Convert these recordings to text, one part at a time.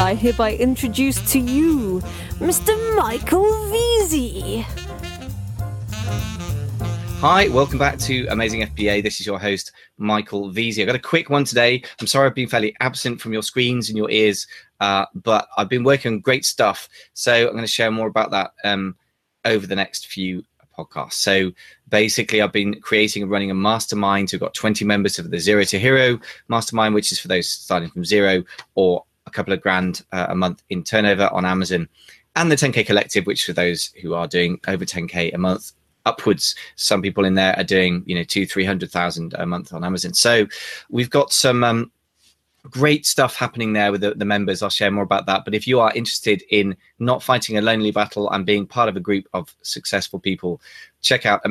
I hereby introduce to you Mr. Michael Veazey. Hi, welcome back to Amazing FBA. This is your host, Michael Veazey. I've got a quick one today. I'm sorry I've been fairly absent from your screens and your ears, but I've been working on great stuff. So I'm going to share more about that over the next few podcasts. So basically, I've been creating and running a mastermind. We've got 20 members of the Zero to Hero mastermind, which is for those starting from zero or a couple of grand a month in turnover on Amazon, and the 10K Collective, which for those who are doing over 10K a month upwards. Some people in there are doing, 200,000-300,000 a month on Amazon. So we've got some great stuff happening there with the members. I'll share more about that. But if you are interested in not fighting a lonely battle and being part of a group of successful people, check out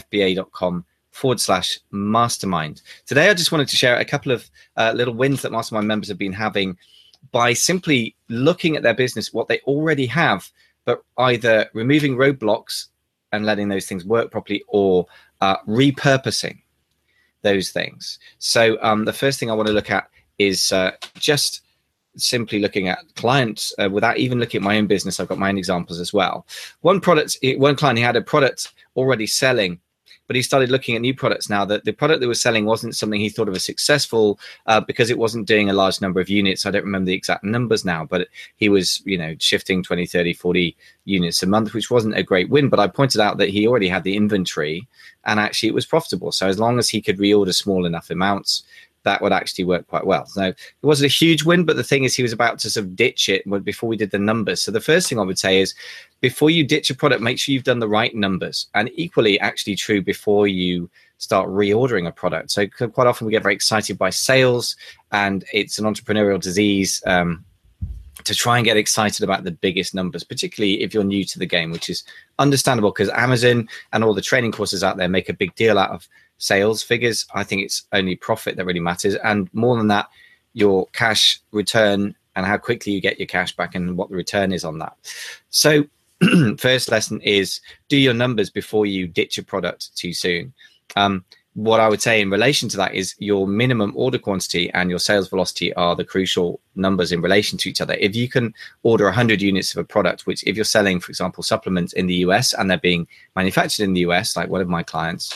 amazingfba.com/mastermind. Today, I just wanted to share a couple of little wins that mastermind members have been having by simply looking at their business, what they already have, but either removing roadblocks and letting those things work properly, or repurposing those things. So the first thing I want to look at is just simply looking at clients without even looking at my own business. I've got my own examples as well. One client, he had a product already selling, but he started looking at new products now. The product that was selling wasn't something he thought of as successful because it wasn't doing a large number of units. I don't remember the exact numbers now, but he was, shifting 20, 30, 40 units a month, which wasn't a great win. But I pointed out that he already had the inventory and actually it was profitable. So as long as he could reorder small enough amounts, that would actually work quite well. So it wasn't a huge win, but the thing is he was about to sort of ditch it before we did the numbers. So the first thing I would say is before you ditch a product, make sure you've done the right numbers, and equally actually true before you start reordering a product. So quite often we get very excited by sales, and it's an entrepreneurial disease to try and get excited about the biggest numbers, particularly if you're new to the game, which is understandable because Amazon and all the training courses out there make a big deal out of sales figures. I think it's only profit that really matters. And more than that, your cash return and how quickly you get your cash back and what the return is on that. So first lesson is do your numbers before you ditch a product too soon. What I would say in relation to that is your minimum order quantity and your sales velocity are the crucial numbers in relation to each other. If you can order 100 units of a product, which if you're selling, for example, supplements in the US and they're being manufactured in the US, like one of my clients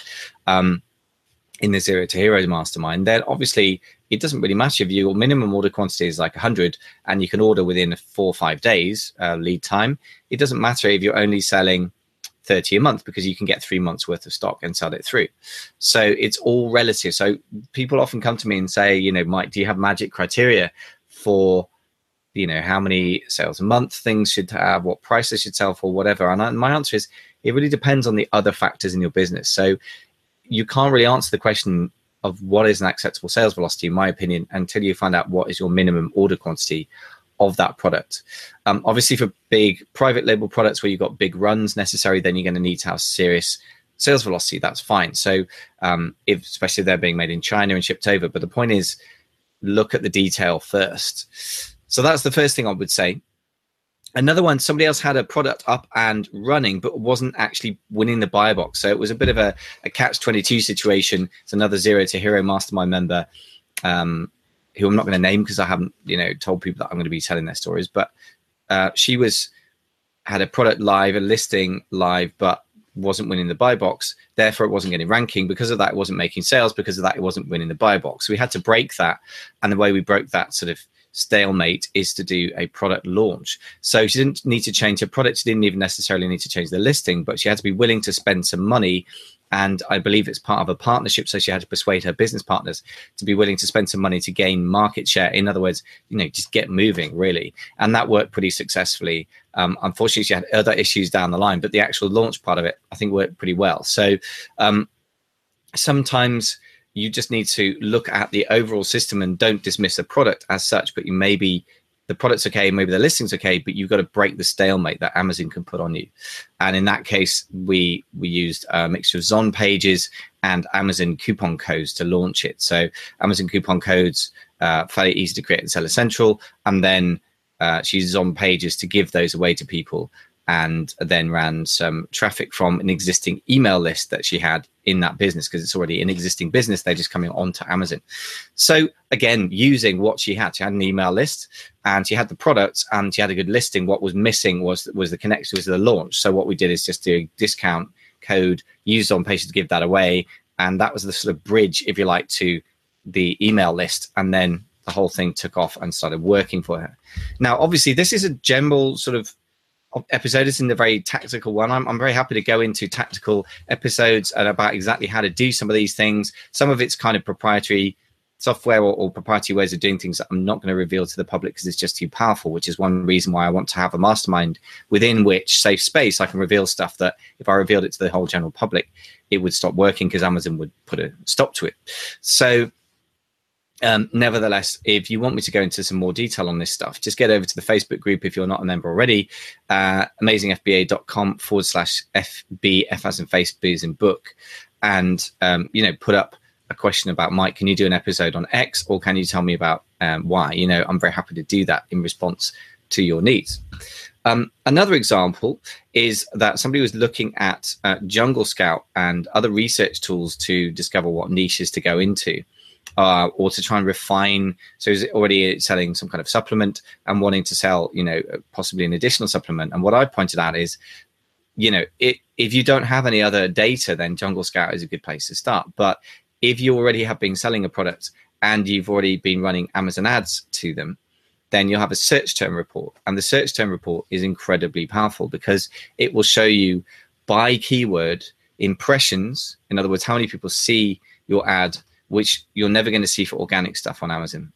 in the Zero to Hero mastermind, then obviously it doesn't really matter if your minimum order quantity is like 100 and you can order within 4 or 5 days lead time. It doesn't matter if you're only selling 30 a month because you can get 3 months worth of stock and sell it through. So it's all relative. So people often come to me and say, Mike, do you have magic criteria for, how many sales a month things should have, what price they should sell for, whatever. And my answer is it really depends on the other factors in your business. So you can't really answer the question of what is an acceptable sales velocity, in my opinion, until you find out what is your minimum order quantity of that product. Obviously, for big private label products where you've got big runs necessary, then you're going to need to have serious sales velocity. That's fine. So especially if they're being made in China and shipped over. But the point is, look at the detail first. So that's the first thing I would say. Another one, somebody else had a product up and running, but wasn't actually winning the buyer box. So it was a bit of a catch-22 situation. It's another Zero to Hero mastermind member who I'm not going to name because I haven't, told people that I'm going to be telling their stories. But she had a product live, a listing live, but wasn't winning the buy box. Therefore, it wasn't getting ranking. Because of that, it wasn't making sales. Because of that, it wasn't winning the buy box. So we had to break that. And the way we broke that sort of stalemate is to do a product launch. So she didn't need to change her product. She didn't even necessarily need to change the listing, but she had to be willing to spend some money. And I believe it's part of a partnership. So she had to persuade her business partners to be willing to spend some money to gain market share. In other words, just get moving, really. And that worked pretty successfully. Unfortunately, she had other issues down the line, but the actual launch part of it, I think, worked pretty well. So sometimes you just need to look at the overall system and don't dismiss the product as such, but you maybe the product's okay, maybe the listing's okay, but you've got to break the stalemate that Amazon can put on you. And in that case, we used a mixture of Zon pages and Amazon coupon codes to launch it. So Amazon coupon codes, fairly easy to create in Seller Central, and then she used Zon pages to give those away to people, and then ran some traffic from an existing email list that she had in that business because it's already an existing business. They're just coming onto Amazon. So again, using what she had an email list and she had the products and she had a good listing. What was missing was the connection, was the launch. So what we did is just do a discount code used on page to give that away. And that was the sort of bridge, if you like, to the email list. And then the whole thing took off and started working for her. Now, obviously, this is a general sort of episode. It's in the very tactical one. I'm very happy to go into tactical episodes and about exactly how to do some of these things. Some of it's kind of proprietary software or proprietary ways of doing things that I'm not going to reveal to the public because it's just too powerful, which is one reason why I want to have a mastermind within which safe space I can reveal stuff that if I revealed it to the whole general public, it would stop working because Amazon would put a stop to it. So nevertheless, if you want me to go into some more detail on this stuff, just get over to the Facebook group if you're not a member already, amazingfba.com/FB, as in Facebook, as in book, and put up a question about, Mike, can you do an episode on X, or can you tell me about Y? I'm very happy to do that in response to your needs. Another example is that somebody was looking at Jungle Scout and other research tools to discover what niches to go into. Or to try and refine. So is it already selling some kind of supplement and wanting to sell, possibly an additional supplement? And what I pointed out is, if you don't have any other data, then Jungle Scout is a good place to start. But if you already have been selling a product and you've already been running Amazon ads to them, then you'll have a search term report. And the search term report is incredibly powerful because it will show you by keyword impressions. In other words, how many people see your ad, which you're never going to see for organic stuff on Amazon.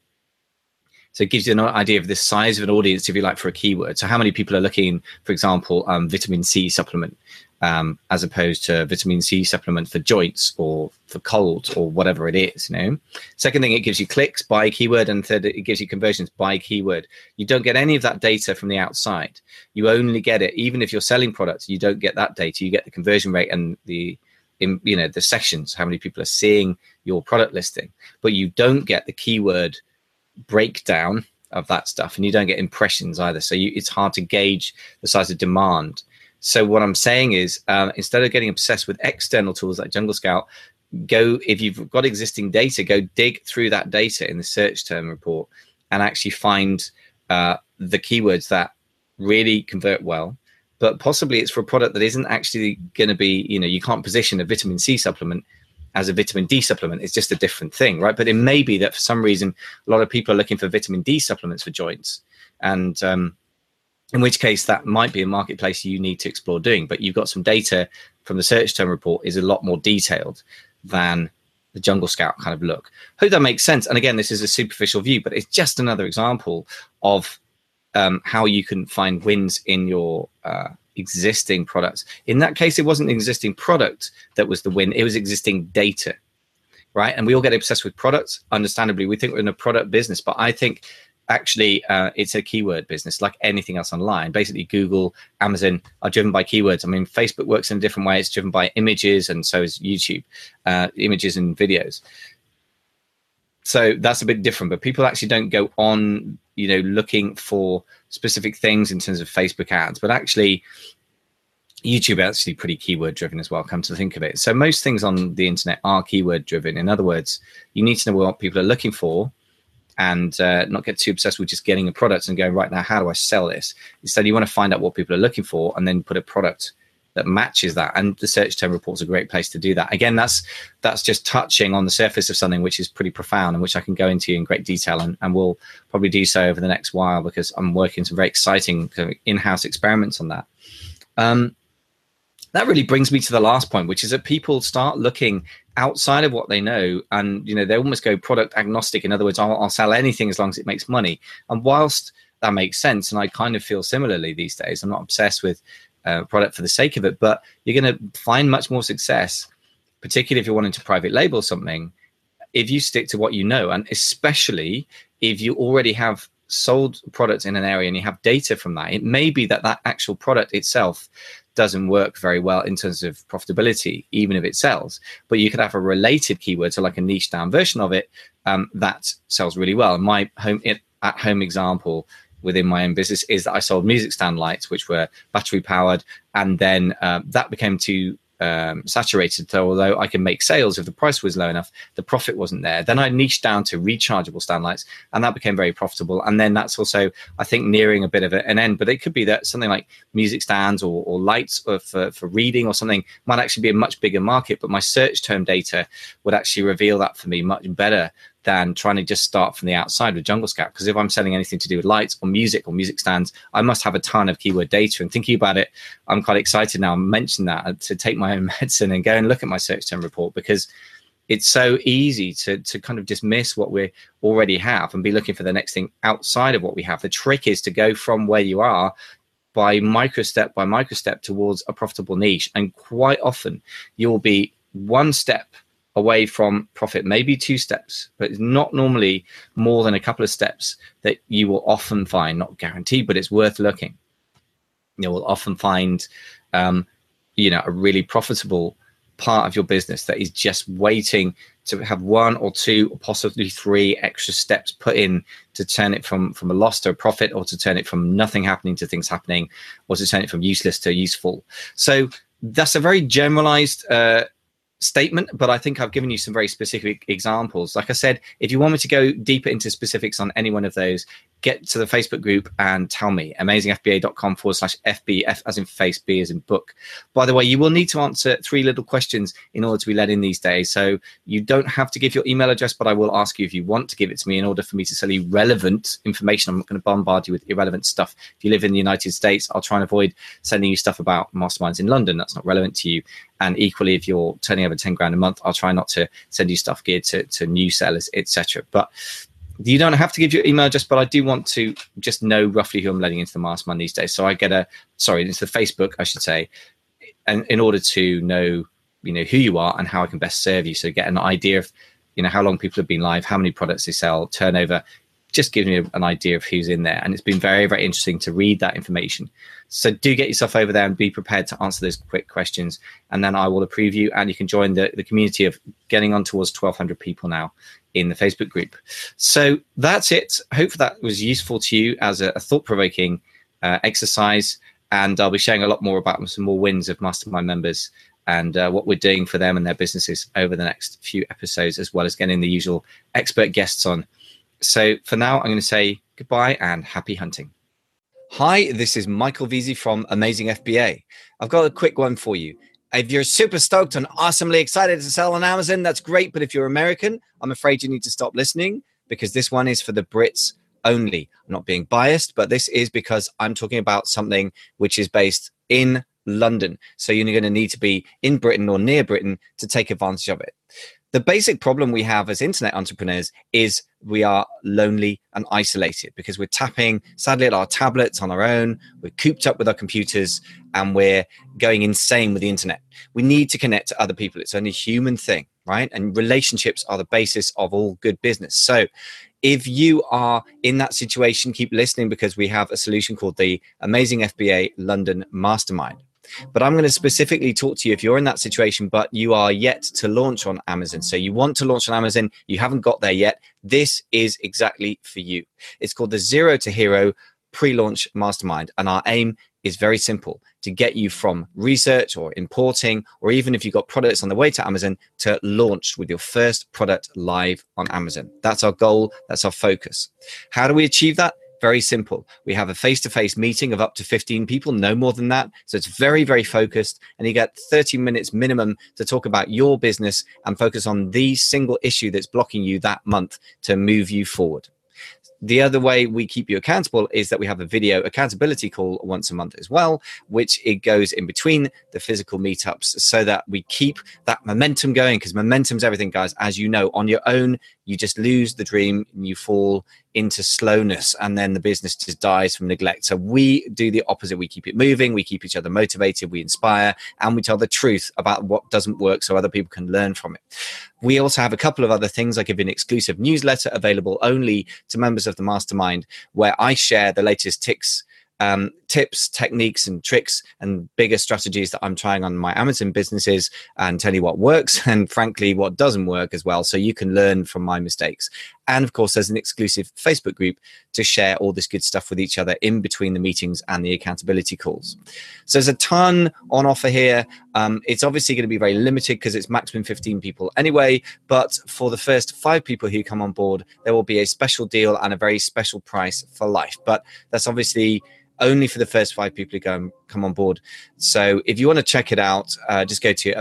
So it gives you an idea of the size of an audience, if you like, for a keyword. So how many people are looking, for example, vitamin C supplement, as opposed to vitamin C supplement for joints or for colds or whatever it is, Second thing, it gives you clicks by keyword. And third, it gives you conversions by keyword. You don't get any of that data from the outside. You only get it, even if you're selling products, you don't get that data. You get the conversion rate and the sessions, how many people are seeing your product listing, but you don't get the keyword breakdown of that stuff, and you don't get impressions either. So it's hard to gauge the size of demand. So what I'm saying is, instead of getting obsessed with external tools like Jungle Scout, if you've got existing data, go dig through that data in the search term report and actually find the keywords that really convert well. But possibly it's for a product that isn't actually going to be, you can't position a vitamin C supplement as a vitamin D supplement. It's just a different thing, right? But it may be that for some reason, a lot of people are looking for vitamin D supplements for joints. And in which case that might be a marketplace you need to explore doing. But you've got some data from the search term report is a lot more detailed than the Jungle Scout kind of look. Hope that makes sense. And again, this is a superficial view, but it's just another example of how you can find wins in your existing products. In that case, it wasn't the existing product that was the win. It was existing data, right? And we all get obsessed with products. Understandably, we think we're in a product business, but I think actually it's a keyword business like anything else online. Basically, Google, Amazon are driven by keywords. I mean, Facebook works in a different way. It's driven by images, and so is YouTube, images and videos. So that's a bit different, but people actually don't go on, looking for specific things in terms of Facebook ads, but actually YouTube is actually pretty keyword driven as well, come to think of it. So most things on the internet are keyword driven. In other words, you need to know what people are looking for and not get too obsessed with just getting a product and going, right now, how do I sell this? Instead, you want to find out what people are looking for and then put a product that matches that. And the search term report is a great place to do that. Again, that's just touching on the surface of something which is pretty profound and which I can go into in great detail, and we'll probably do so over the next while because I'm working some very exciting in-house experiments on that. That really brings me to the last point, which is that people start looking outside of what they know, and they almost go product agnostic. In other words, I'll sell anything as long as it makes money. And whilst that makes sense, and I kind of feel similarly these days, I'm not obsessed with product for the sake of it, but you're going to find much more success, particularly if you're wanting to private label something, if you stick to what you know, and especially if you already have sold products in an area and you have data from that. It may be that actual product itself doesn't work very well in terms of profitability, even if it sells, but you could have a related keyword, so like a niche down version of it that sells really well. And my at-home example within my own business is that I sold music stand lights, which were battery powered, and then that became too saturated. So although I can make sales, if the price was low enough, the profit wasn't there. Then I niched down to rechargeable stand lights, and that became very profitable. And then that's also, I think, nearing a bit of an end. But it could be that something like music stands or lights for reading or something might actually be a much bigger market. But my search term data would actually reveal that for me much better than trying to just start from the outside with Jungle Scout. Because if I'm selling anything to do with lights or music stands, I must have a ton of keyword data. And thinking about it, I'm quite excited now. I mentioned that to take my own medicine and go and look at my search term report, because it's so easy to kind of dismiss what we already have and be looking for the next thing outside of what we have. The trick is to go from where you are by micro step towards a profitable niche. And quite often you'll be one step away from profit, maybe 2 steps, but it's not normally more than a couple of steps that you will often find, not guaranteed, but it's worth looking. You will often find, a really profitable part of your business that is just waiting to have 1 or 2 or possibly 3 extra steps put in to turn it from a loss to a profit, or to turn it from nothing happening to things happening, or to turn it from useless to useful. So that's a very generalized statement, but I think I've given you some very specific examples. Like I said, if you want me to go deeper into specifics on any one of those, get to the Facebook group and tell me. AmazingFBA.com/FB, as in face, B as in book. By the way, you will need to answer 3 little questions in order to be let in these days. So you don't have to give your email address, but I will ask you if you want to give it to me in order for me to sell you relevant information. I'm not going to bombard you with irrelevant stuff. If you live in the United States, I'll try and avoid sending you stuff about masterminds in London. That's not relevant to you. And equally, if you're turning over 10 grand a month, I'll try not to send you stuff geared to new sellers, etc. But you don't have to give your email address, but I do want to just know roughly who I'm letting into the mastermind these days. So I get into the Facebook, I should say, and in order to know, who you are and how I can best serve you. So get an idea of, how long people have been live, how many products they sell, turnover, just gives me an idea of who's in there. And it's been very, very interesting to read that information. So do get yourself over there and be prepared to answer those quick questions. And then I will approve you, and you can join the community of getting on towards 1,200 people now in the Facebook group. So that's it. Hope that was useful to you as a thought-provoking exercise. And I'll be sharing a lot more about some more wins of Mastermind members and what we're doing for them and their businesses over the next few episodes, as well as getting the usual expert guests on. So for now, I'm going to say goodbye and happy hunting. Hi, this is Michael Veazey from Amazing FBA. I've got a quick one for you. If you're super stoked and awesomely excited to sell on Amazon, that's great. But if you're American, I'm afraid you need to stop listening, because this one is for the Brits only. I'm not being biased, but this is because I'm talking about something which is based in London. So you're going to need to be in Britain or near Britain to take advantage of it. The basic problem we have as internet entrepreneurs is we are lonely and isolated, because we're tapping, sadly, at our tablets on our own. We're cooped up with our computers, and we're going insane with the internet. We need to connect to other people. It's only a human thing, right? And relationships are the basis of all good business. So if you are in that situation, keep listening, because we have a solution called the Amazing FBA London Mastermind. But I'm going to specifically talk to you if you're in that situation, but you are yet to launch on Amazon. So you want to launch on Amazon, you haven't got there yet. This is exactly for you. It's called the Zero to Hero Pre-Launch Mastermind. And our aim is very simple: to get you from research or importing, or even if you've got products on the way to Amazon, to launch with your first product live on Amazon. That's our goal. That's our focus. How do we achieve that? Very simple. We have a face-to-face meeting of up to 15 people, no more than that. So it's very, very focused. And you get 30 minutes minimum to talk about your business and focus on the single issue that's blocking you that month to move you forward. The other way we keep you accountable is that we have a video accountability call once a month as well, which it goes in between the physical meetups, so that we keep that momentum going, because momentum's everything, guys. As you know, on your own, you just lose the dream and you fall into slowness, and then the business just dies from neglect. So we do the opposite. We keep it moving, we keep each other motivated, we inspire, and we tell the truth about what doesn't work so other people can learn from it. We also have a couple of other things. I give you an exclusive newsletter available only to members of the mastermind, where I share the latest tips, techniques and tricks and bigger strategies that I'm trying on my Amazon businesses, and tell you what works and frankly what doesn't work as well, so you can learn from my mistakes. And of course, there's an exclusive Facebook group to share all this good stuff with each other in between the meetings and the accountability calls. So there's a ton on offer here. It's obviously going to be very limited because it's maximum 15 people anyway. But for the first 5 people who come on board, there will be a special deal and a very special price for life. But that's obviously only for the first 5 people who come on board. So if you want to check it out, just go to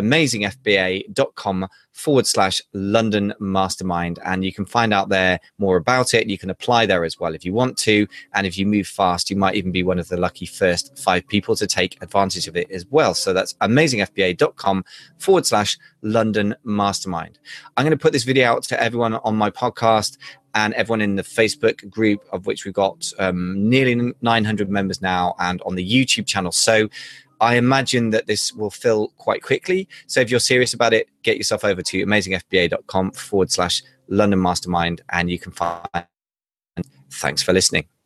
amazingfba.com/London Mastermind, and you can find out there more about it. You can apply there as well if you want to. And if you move fast, you might even be one of the lucky first 5 people to take advantage of it as well. So that's amazingfba.com/London Mastermind. I'm going to put this video out to everyone on my podcast and everyone in the Facebook group, of which we've got nearly 900 members now, and on the YouTube channel. So I imagine that this will fill quite quickly. So if you're serious about it, get yourself over to amazingfba.com/London Mastermind, and you can find. Thanks for listening.